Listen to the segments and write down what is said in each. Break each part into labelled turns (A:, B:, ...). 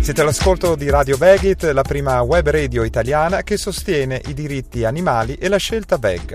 A: Siete all'ascolto di Radio Vegit, la prima web radio italiana che sostiene i diritti animali e la scelta veg.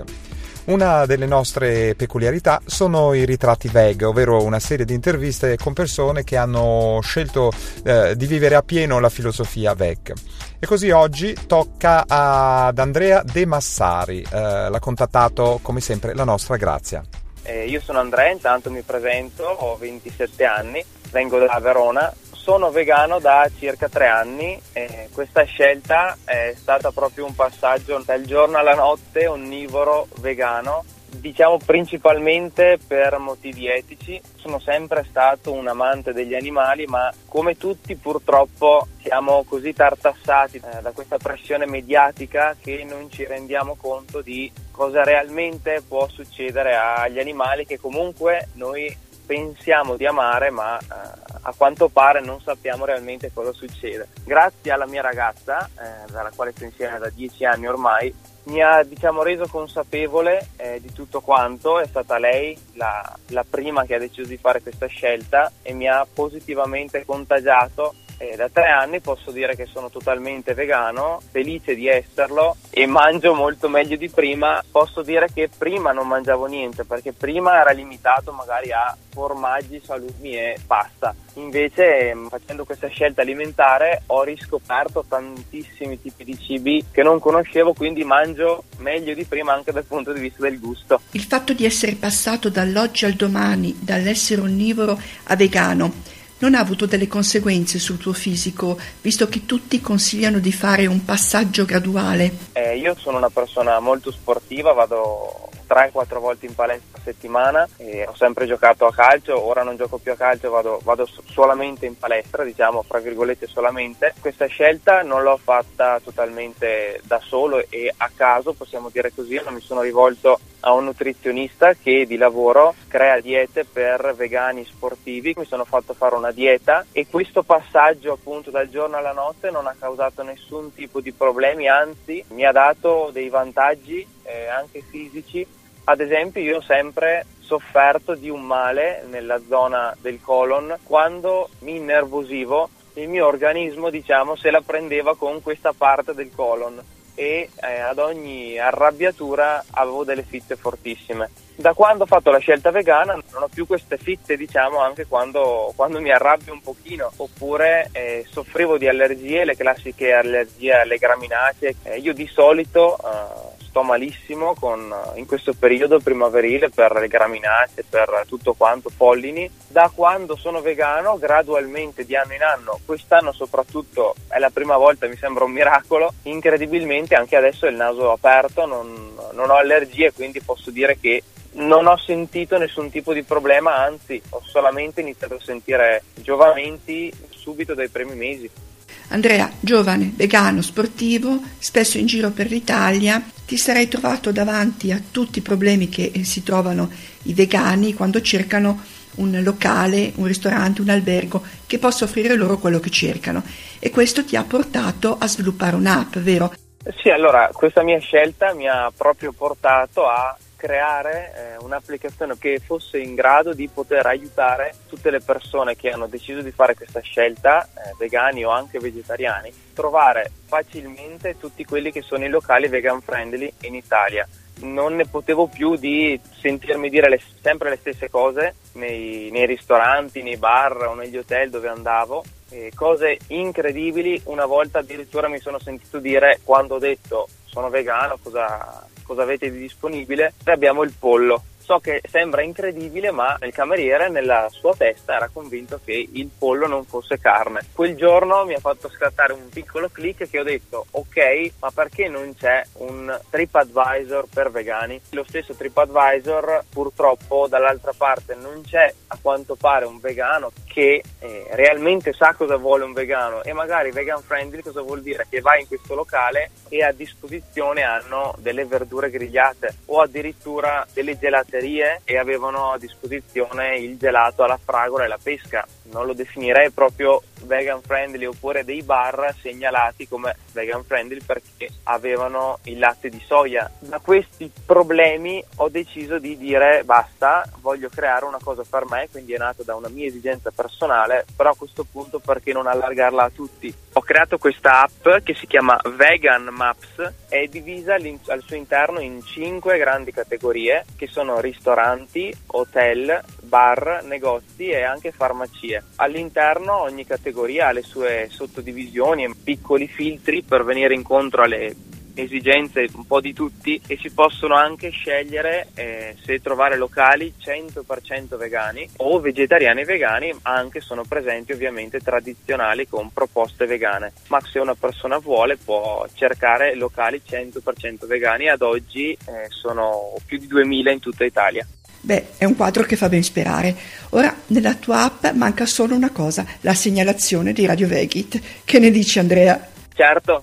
A: Una delle nostre peculiarità sono i ritratti veg, ovvero una serie di interviste con persone che hanno scelto di vivere appieno la filosofia veg. E così oggi tocca ad Andrea De Massari, l'ha contattato come sempre la nostra Grazia.
B: Io sono Andrea, intanto mi presento, ho 27 anni, vengo da Verona. Sono vegano da circa 3 anni e questa scelta è stata proprio un passaggio dal giorno alla notte, onnivoro, vegano, diciamo principalmente per motivi etici. Sono sempre stato un amante degli animali, ma come tutti purtroppo siamo così tartassati da questa pressione mediatica che non ci rendiamo conto di cosa realmente può succedere agli animali che comunque noi pensiamo di amare, ma a quanto pare non sappiamo realmente cosa succede. Grazie alla mia ragazza, dalla quale sto insieme da 10 anni ormai, mi ha reso consapevole di tutto quanto. È stata lei la prima che ha deciso di fare questa scelta e mi ha positivamente contagiato. Da 3 anni posso dire che sono totalmente vegano, felice di esserlo e mangio molto meglio di prima. Posso dire che prima non mangiavo niente, perché prima era limitato magari a formaggi, salumi e pasta. Invece facendo questa scelta alimentare ho riscoperto tantissimi tipi di cibi che non conoscevo, quindi mangio meglio di prima anche dal punto di vista del gusto.
C: Il fatto di essere passato dall'oggi al domani, dall'essere onnivoro a vegano, non ha avuto delle conseguenze sul tuo fisico, visto che tutti consigliano di fare un passaggio graduale?
B: Io sono una persona molto sportiva, vado 3-4 volte in palestra a settimana e ho sempre giocato a calcio. Ora non gioco più a calcio, vado solamente in palestra, diciamo fra virgolette solamente. Questa scelta non l'ho fatta totalmente da solo e a caso, possiamo dire così. Non mi sono rivolto a un nutrizionista che di lavoro crea diete per vegani sportivi. Mi sono fatto fare una dieta e questo passaggio appunto dal giorno alla notte non ha causato nessun tipo di problemi, anzi mi ha dato dei vantaggi anche fisici. Ad esempio io ho sempre sofferto di un male nella zona del colon. Quando mi innervosivo il mio organismo se la prendeva con questa parte del colon e ad ogni arrabbiatura avevo delle fitte fortissime. Da quando ho fatto la scelta vegana non ho più queste fitte, anche quando mi arrabbio un pochino, oppure soffrivo di allergie, le classiche allergie alle graminacee. Io di solito sto malissimo in questo periodo primaverile per le graminacee, per tutto quanto, pollini. Da quando sono vegano, gradualmente di anno in anno, quest'anno soprattutto è la prima volta, mi sembra un miracolo, incredibilmente anche adesso il naso aperto, non ho allergie, quindi posso dire che non ho sentito nessun tipo di problema, anzi ho solamente iniziato a sentire giovamenti subito dai primi mesi.
C: Andrea, giovane, vegano, sportivo, spesso in giro per l'Italia, ti sarei trovato davanti a tutti i problemi che si trovano i vegani quando cercano un locale, un ristorante, un albergo che possa offrire loro quello che cercano, e questo ti ha portato a sviluppare un'app, vero?
B: Sì, allora questa mia scelta mi ha proprio portato a creare un'applicazione che fosse in grado di poter aiutare tutte le persone che hanno deciso di fare questa scelta, vegani o anche vegetariani, trovare facilmente tutti quelli che sono i locali vegan friendly in Italia. Non ne potevo più di sentirmi dire sempre le stesse cose nei ristoranti, nei bar o negli hotel dove andavo, cose incredibili. Una volta addirittura mi sono sentito dire, quando ho detto sono vegano, cosa avete di disponibile? Abbiamo il pollo. So che sembra incredibile, ma il cameriere nella sua testa era convinto che il pollo non fosse carne. Quel giorno mi ha fatto scattare un piccolo click che ho detto ok, ma perché non c'è un TripAdvisor per vegani? Lo stesso TripAdvisor purtroppo dall'altra parte non c'è, a quanto pare, un vegano che realmente sa cosa vuole un vegano, e magari vegan friendly cosa vuol dire? Che vai in questo locale e a disposizione hanno delle verdure grigliate o addirittura delle gelaterie e avevano a disposizione il gelato alla fragola e la pesca. non lo definirei proprio vegan friendly, oppure dei bar segnalati come vegan friendly perché avevano il latte di soia. Da questi problemi ho deciso di dire basta, voglio creare una cosa per me, quindi è nato da una mia esigenza personale, però a questo punto perché non allargarla a tutti? Ho creato questa app che si chiama Vegan Maps, è divisa al suo interno in 5 grandi categorie che sono ristoranti, hotel, bar, negozi e anche farmacie. All'interno ogni categoria ha le sue sottodivisioni e piccoli filtri per venire incontro alle esigenze un po' di tutti, e si possono anche scegliere se trovare locali 100% vegani o vegetariani e vegani, anche sono presenti ovviamente tradizionali con proposte vegane, ma se una persona vuole può cercare locali 100% vegani. Ad oggi sono più di 2000 in tutta Italia.
C: Beh, è un quadro che fa ben sperare. Ora, nella tua app manca solo una cosa, la segnalazione di Radio Vegit. Che ne dici, Andrea?
B: Certo.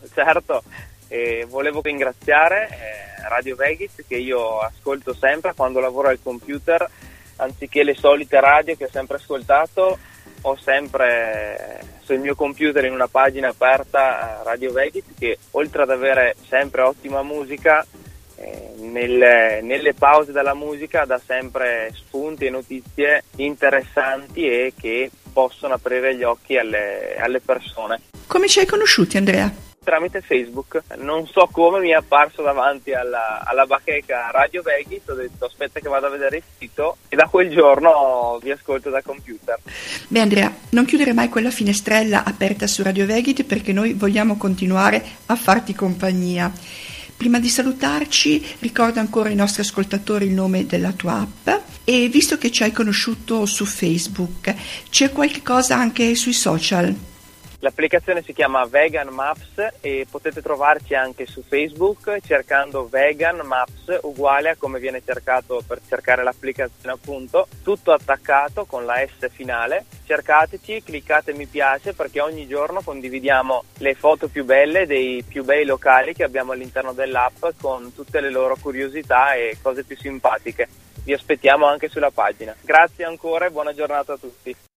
B: Volevo ringraziare Radio Vegit, che io ascolto sempre quando lavoro al computer, anziché le solite radio che ho sempre ascoltato. Ho sempre sul mio computer in una pagina aperta Radio Vegit, che oltre ad avere sempre ottima musica, nelle pause dalla musica dà sempre spunti e notizie interessanti e che possono aprire gli occhi alle persone.
C: Come ci hai conosciuti, Andrea?
B: Tramite Facebook, non so come mi è apparso davanti alla bacheca Radio Vegit, ho detto aspetta che vado a vedere il sito, e da quel giorno vi ascolto da computer.
C: Beh, Andrea, non chiudere mai quella finestrella aperta su Radio Vegit, perché noi vogliamo continuare a farti compagnia. Prima di salutarci, ricorda ancora ai nostri ascoltatori il nome della tua app, e visto che ci hai conosciuto su Facebook, c'è qualche cosa anche sui social?
B: L'applicazione si chiama Vegan Maps e potete trovarci anche su Facebook cercando Vegan Maps, uguale a come viene cercato per cercare l'applicazione, appunto, tutto attaccato con la S finale. Cercateci, cliccate mi piace, perché ogni giorno condividiamo le foto più belle dei più bei locali che abbiamo all'interno dell'app, con tutte le loro curiosità e cose più simpatiche. Vi aspettiamo anche sulla pagina. Grazie ancora e buona giornata a tutti.